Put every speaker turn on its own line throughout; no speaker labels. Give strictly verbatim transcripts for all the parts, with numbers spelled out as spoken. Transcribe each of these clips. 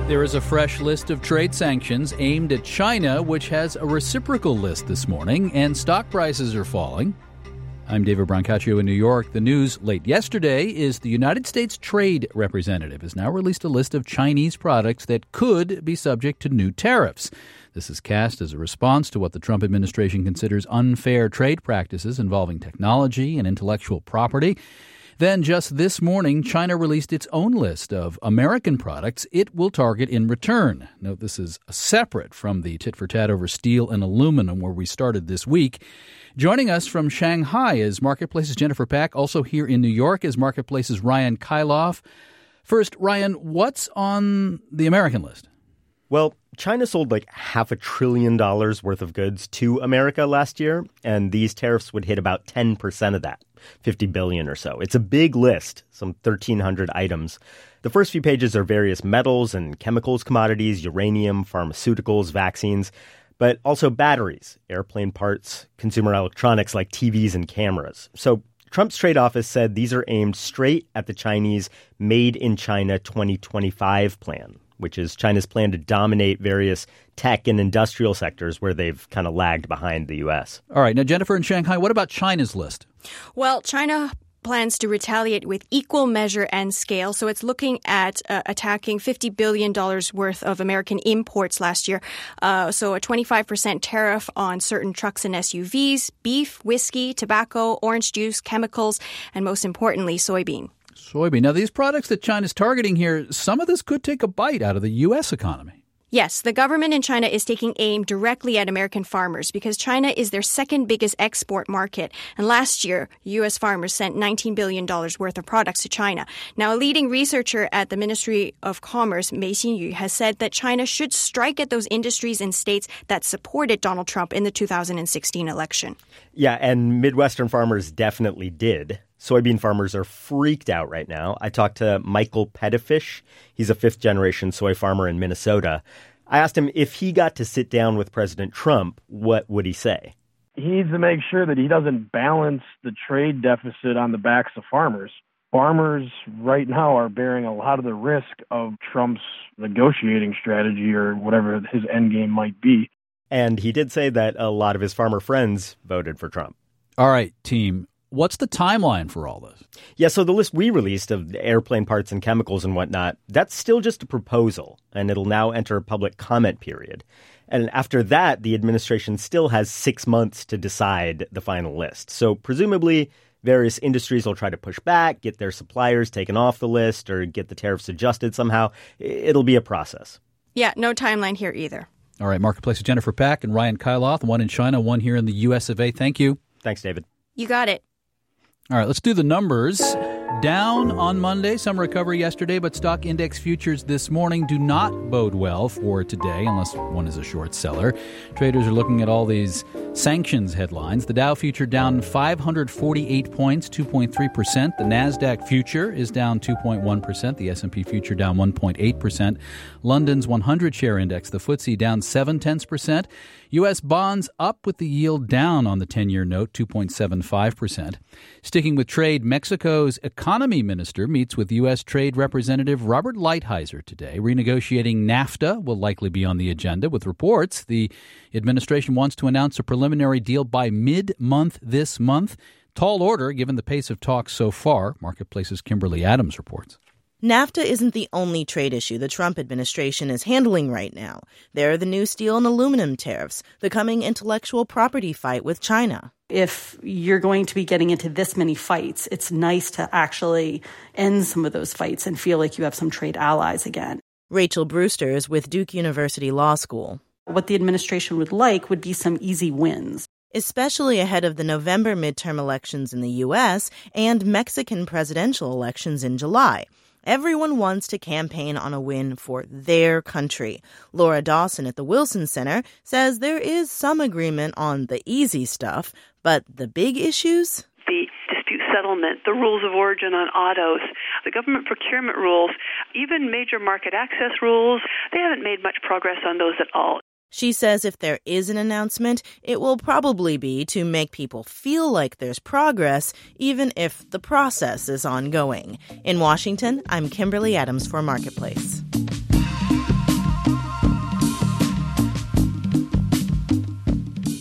There is a fresh list of trade sanctions aimed at China, which has a reciprocal list this morning, and stock prices are falling. I'm David Brancaccio in New York. The news late yesterday is the United States Trade Representative has now released a list of Chinese products that could be subject to new tariffs. This is cast as a response to what the Trump administration considers unfair trade practices involving technology and intellectual property. Then just this morning, China released its own list of American products it will target in return. Note this is separate from the tit-for-tat over steel and aluminum where we started this week. Joining us from Shanghai is Marketplace's Jennifer Pak. Also here in New York is Marketplace's Ryan Kailath. First, Ryan, what's on the American list?
Well, China sold like half a trillion dollars worth of goods to America last year, and these tariffs would hit about ten percent of that, fifty billion dollars or so. It's a big list, some thirteen hundred items. The first few pages are various metals and chemicals commodities, uranium, pharmaceuticals, vaccines, but also batteries, airplane parts, consumer electronics like T Vs and cameras. So Trump's trade office said these are aimed straight at the Chinese Made in China twenty twenty-five plan, which is China's plan to dominate various tech and industrial sectors where they've kind of lagged behind the U S.
All right. Now, Jennifer, in Shanghai, what about China's list?
Well, China plans to retaliate with equal measure and scale. So it's looking at uh, attacking fifty billion dollars worth of American imports last year. Uh, so a twenty-five percent tariff on certain trucks and S U Vs, beef, whiskey, tobacco, orange juice, chemicals, and most importantly, soybean.
Soybean. Now, these products that China's targeting here, some of this could take a bite out of the U S economy.
Yes, the government in China is taking aim directly at American farmers because China is their second biggest export market. And last year, U S farmers sent nineteen billion dollars worth of products to China. Now, a leading researcher at the Ministry of Commerce, Mei Xinyu, has said that China should strike at those industries and states that supported Donald Trump in the two thousand sixteen election.
Yeah, and Midwestern farmers definitely did. Soybean farmers are freaked out right now. I talked to Michael Pettifish. He's a fifth-generation soy farmer in Minnesota. I asked him if he got to sit down with President Trump, what would he say?
He needs to make sure that he doesn't balance the trade deficit on the backs of farmers. Farmers right now are bearing a lot of the risk of Trump's negotiating strategy or whatever his end game might be.
And he did say that a lot of his farmer friends voted for Trump.
All right, team. What's the timeline for all this?
Yeah, so the list we released of airplane parts and chemicals and whatnot, that's still just a proposal, and it'll now enter a public comment period. And after that, the administration still has six months to decide the final list. So presumably, various industries will try to push back, get their suppliers taken off the list, or get the tariffs adjusted somehow. It'll be a process.
Yeah, no timeline here either.
All right, Marketplace's Jennifer Pak and Ryan Kailath, one in China, one here in the U S of A. Thank you.
Thanks, David.
You got it.
All right, let's do the numbers. Down on Monday, some recovery yesterday, but stock index futures this morning do not bode well for today unless one is a short seller. Traders are looking at all these sanctions headlines. The Dow future down five hundred forty-eight points, two point three percent. The NASDAQ future is down two point one percent. The S and P future down one point eight percent. London's one hundred share index, the F T S E, down seven tenths percent. U S bonds up with the yield down on the ten-year note, two point seven five percent. Sticking with trade, Mexico's economy minister meets with U S Trade Representative Robert Lighthizer today. Renegotiating NAFTA will likely be on the agenda, with reports the administration wants to announce a preliminary deal by mid-month this month. Tall order, given the pace of talks so far. Marketplace's Kimberly Adams reports.
NAFTA isn't the only trade issue the Trump administration is handling right now. There are the new steel and aluminum tariffs, the coming intellectual property fight with China.
If you're going to be getting into this many fights, it's nice to actually end some of those fights and feel like you have some trade allies again.
Rachel Brewster is with Duke University Law School.
What the administration would like would be some easy wins,
especially ahead of the November midterm elections in the U S and Mexican presidential elections in July. Everyone wants to campaign on a win for their country. Laura Dawson at the Wilson Center says there is some agreement on the easy stuff, but the big issues?
The dispute settlement, the rules of origin on autos, the government procurement rules, even major market access rules, they haven't made much progress on those at all.
She says if there is an announcement, it will probably be to make people feel like there's progress, even if the process is ongoing. In Washington, I'm Kimberly Adams for Marketplace.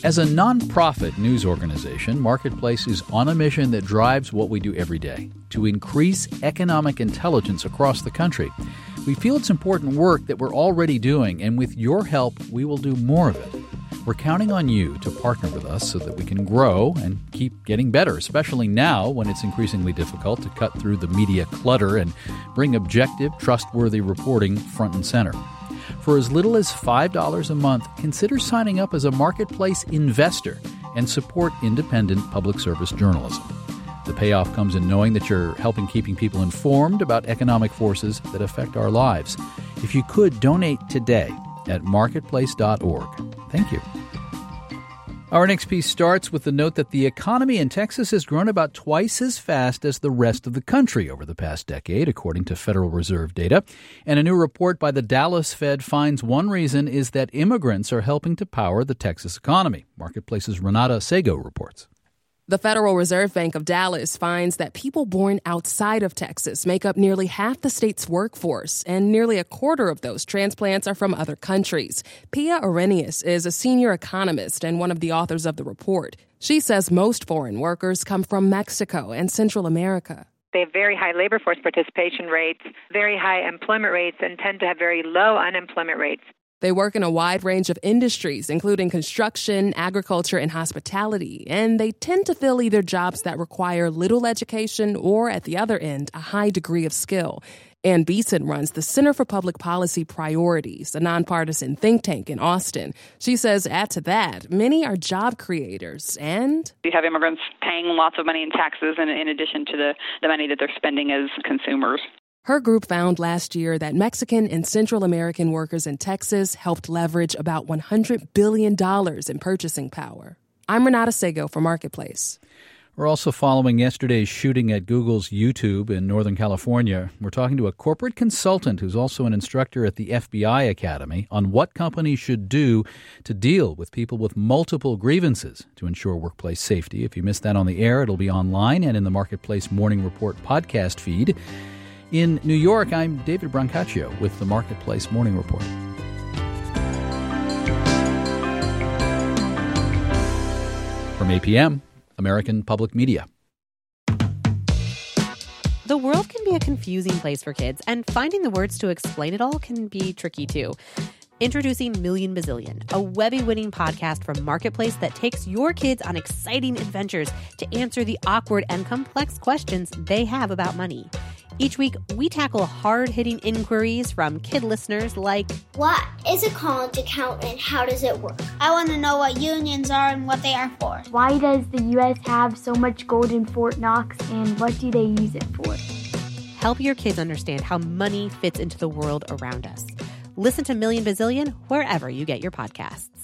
As a nonprofit news organization, Marketplace is on a mission that drives what we do every day, to increase economic intelligence across the country. We feel it's important work that we're already doing, and with your help, we will do more of it. We're counting on you to partner with us so that we can grow and keep getting better, especially now when it's increasingly difficult to cut through the media clutter and bring objective, trustworthy reporting front and center. For as little as five dollars a month, consider signing up as a Marketplace investor and support independent public service journalism. The payoff comes in knowing that you're helping keeping people informed about economic forces that affect our lives. If you could, donate today at marketplace dot org. Thank you. Our next piece starts with the note that the economy in Texas has grown about twice as fast as the rest of the country over the past decade, according to Federal Reserve data. And a new report by the Dallas Fed finds one reason is that immigrants are helping to power the Texas economy. Marketplace's Renata Sego reports.
The Federal Reserve Bank of Dallas finds that people born outside of Texas make up nearly half the state's workforce, and nearly a quarter of those transplants are from other countries. Pia Arrhenius is a senior economist and one of the authors of the report. She says most foreign workers come from Mexico and Central America.
They have very high labor force participation rates, very high employment rates, and tend to have very low unemployment rates.
They work in a wide range of industries, including construction, agriculture, and hospitality, and they tend to fill either jobs that require little education or, at the other end, a high degree of skill. Ann Beeson runs the Center for Public Policy Priorities, a nonpartisan think tank in Austin. She says, add to that, many are job creators, and
you have immigrants paying lots of money in taxes in, in addition to the, the money that they're spending as consumers.
Her group found last year that Mexican and Central American workers in Texas helped leverage about one hundred billion dollars in purchasing power. I'm Renata Sego for Marketplace.
We're also following yesterday's shooting at Google's YouTube in Northern California. We're talking to a corporate consultant who's also an instructor at the F B I Academy on what companies should do to deal with people with multiple grievances to ensure workplace safety. If you missed that on the air, it'll be online and in the Marketplace Morning Report podcast feed. In New York, I'm David Brancaccio with the Marketplace Morning Report. From A P M, American Public Media.
The world can be a confusing place for kids, and finding the words to explain it all can be tricky too. Introducing Million Bazillion, a Webby-winning podcast from Marketplace that takes your kids on exciting adventures to answer the awkward and complex questions they have about money. Each week, we tackle hard-hitting inquiries from kid listeners like,
what is a college account and how does it work? I want to know what unions are and what they are for.
Why does the U S have so much gold in Fort Knox and what do they use it for?
Help your kids understand how money fits into the world around us. Listen to Million Bazillion wherever you get your podcasts.